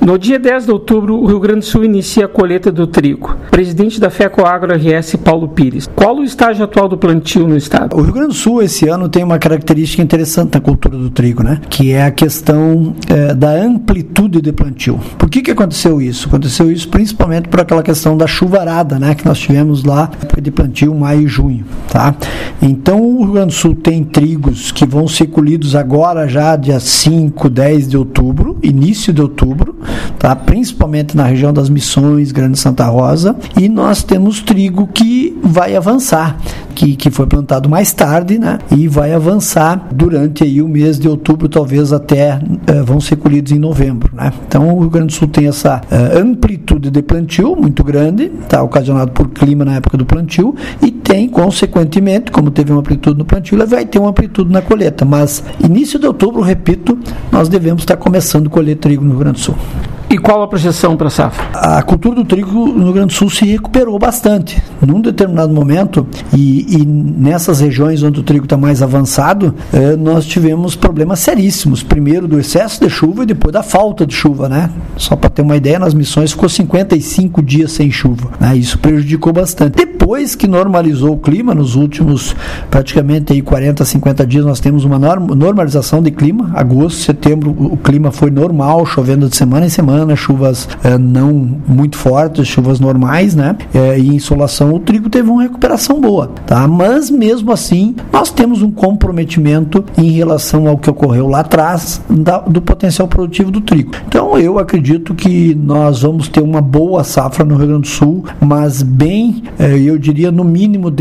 No dia 10 de outubro, o Rio Grande do Sul inicia a colheita do trigo. Presidente da FECOAGRO RS, Paulo Pires. Qual o estágio atual do plantio no estado? O Rio Grande do Sul, esse ano, tem uma característica interessante na cultura do trigo, né? Que é a questão da amplitude de plantio. Por que aconteceu isso? Aconteceu isso principalmente por aquela questão da chuvarada, né? Que nós tivemos lá de plantio maio e junho, tá? Então, o Rio Grande do Sul tem trigos que vão ser colhidos agora já dia 5, 10 de outubro, início de outubro, tá? Principalmente na região das Missões, Grande Santa Rosa, e nós temos trigo que vai avançar, que foi plantado mais tarde, né? E vai avançar durante aí o mês de outubro, talvez até vão ser colhidos em novembro, né? Então o Rio Grande do Sul tem essa amplitude de plantio muito grande, tá? Ocasionado por clima na época do plantio, e tem, consequentemente, como teve uma amplitude no plantio, ele vai ter uma amplitude na colheita, mas início de outubro, repito, nós devemos estar começando a colher trigo no Rio Grande do Sul. E qual a projeção para a safra? A cultura do trigo no Rio Grande do Sul se recuperou bastante. Num determinado momento, e nessas regiões onde o trigo está mais avançado, nós tivemos problemas seríssimos. Primeiro do excesso de chuva e depois da falta de chuva, né? Só para ter uma ideia, nas Missões ficou 55 dias sem chuva, né? Isso prejudicou bastante. Depois que normalizou o clima, nos últimos praticamente aí 40, 50 dias, nós temos uma normalização de clima. Agosto, setembro, o clima foi normal, chovendo de semana em semana, chuvas não muito fortes, chuvas normais, né? E insolação, o trigo teve uma recuperação boa, tá? Mas mesmo assim, nós temos um comprometimento em relação ao que ocorreu lá atrás do potencial produtivo do trigo. Então eu acredito que nós vamos ter uma boa safra no Rio Grande do Sul, mas bem, eu diria no mínimo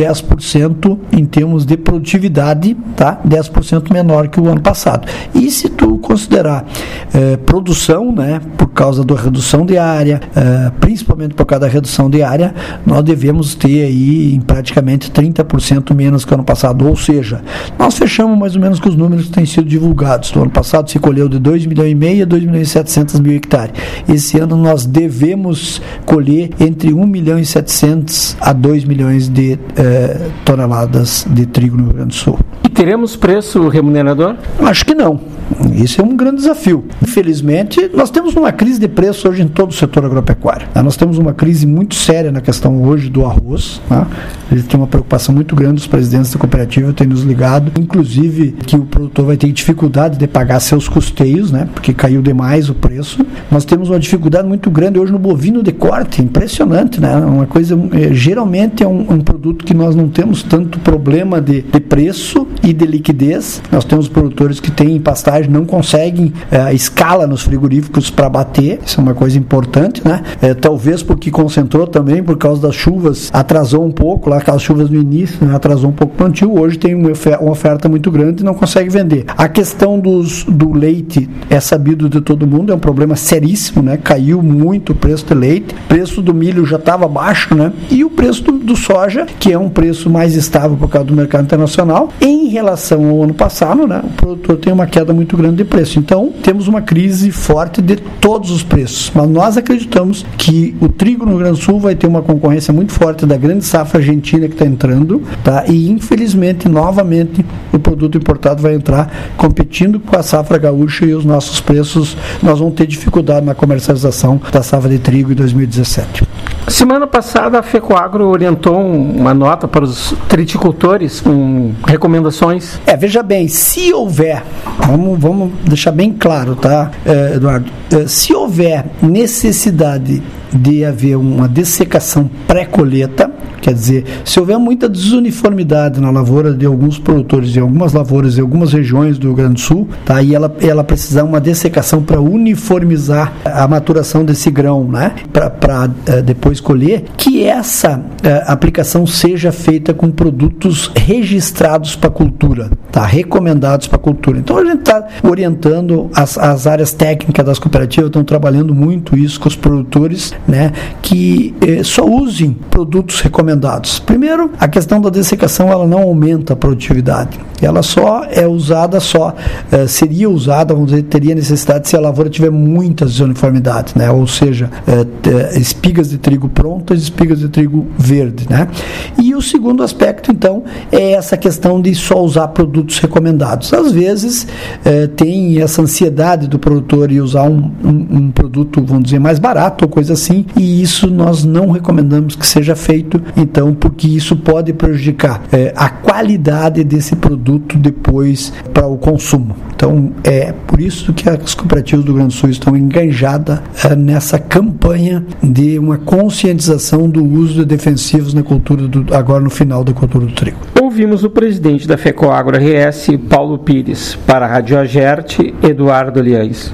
10% em termos de produtividade, tá? 10% menor que o ano passado. E se tu considerar produção, né? Por causa da redução de área, principalmente por causa da redução de área, nós devemos ter aí em praticamente 30% menos que o ano passado, ou seja, nós fechamos mais ou menos com os números que têm sido divulgados. No ano passado se colheu de 2,5 milhões a 2.700.000 hectares. Esse ano nós devemos colher entre 1 milhão e 700 a 2 milhões de toneladas de trigo no Rio Grande do Sul. E teremos preço remunerador? Acho que não. Isso é um grande desafio. Infelizmente, nós temos uma crise de preço hoje em todo o setor agropecuário. Nós temos uma crise muito séria na questão hoje do arroz. Ele tem uma preocupação muito grande, os presidentes da cooperativa têm nos ligado, inclusive que o produtor vai ter dificuldade de pagar seus custeios, né? Porque caiu demais o preço. Nós temos uma dificuldade muito grande hoje no bovino de corte, impressionante, né? Uma coisa, geralmente é um produto que nós não temos tanto problema de preço e de liquidez. Nós temos produtores que têm pastagem, não conseguem escala nos frigoríficos para bater, isso é uma coisa importante, né? Talvez porque concentrou também, por causa das chuvas, atrasou um pouco, lá aquelas chuvas no início, né? Atrasou um pouco o plantio, hoje tem uma oferta muito grande e não consegue vender. A questão do leite é sabido de todo mundo, é um problema seríssimo, né? Caiu muito o preço do leite, o preço do milho já estava baixo, né? E o preço do soja, que é um preço mais estável por causa do mercado internacional, em relação ao ano passado, né? O produtor tem uma queda muito grande de preço. Então, temos uma crise forte de todos os preços. Mas nós acreditamos que o trigo no Rio Grande do Sul vai ter uma concorrência muito forte da grande safra argentina que está entrando, tá? E, infelizmente, novamente, o produto importado vai entrar competindo com a safra gaúcha e os nossos preços, nós vamos ter dificuldade na comercialização da safra de trigo em 2017. Semana passada, a FECOAGRO orientou uma nota para os triticultores com recomendações. Veja bem, se houver, vamos deixar bem claro, tá, Eduardo? Se houver necessidade de haver uma dessecação pré-colheita, quer dizer, se houver muita desuniformidade na lavoura de alguns produtores em algumas lavouras em algumas regiões do Rio Grande do Sul, tá, e ela precisar uma dessecação para uniformizar a maturação desse grão, né, para depois colher, que essa aplicação seja feita com produtos registrados para a cultura, tá, recomendados para a cultura. Então a gente está orientando as áreas técnicas das cooperativas, estão trabalhando muito isso com os produtores, né, que só usem produtos recomendados. Primeiro, a questão da dessecação, ela não aumenta a produtividade. Ela só é usada, seria usada, vamos dizer, teria necessidade se a lavoura tiver muitas desuniformidades, né, ou seja, espigas de trigo prontas, espigas de trigo verde, né. E o segundo aspecto, então, é essa questão de só usar produtos produtos recomendados. Às vezes tem essa ansiedade do produtor em usar um produto, vamos dizer, mais barato ou coisa assim, e isso nós não recomendamos que seja feito, então, porque isso pode prejudicar a qualidade desse produto depois para o consumo. Então, é por isso que as cooperativas do Rio Grande do Sul estão engajadas nessa campanha de uma conscientização do uso de defensivos na cultura, agora no final da cultura do trigo. Ouvimos o presidente da FECOAGRO RS, Paulo Pires. Para a Rádio Agerte, Eduardo Liães.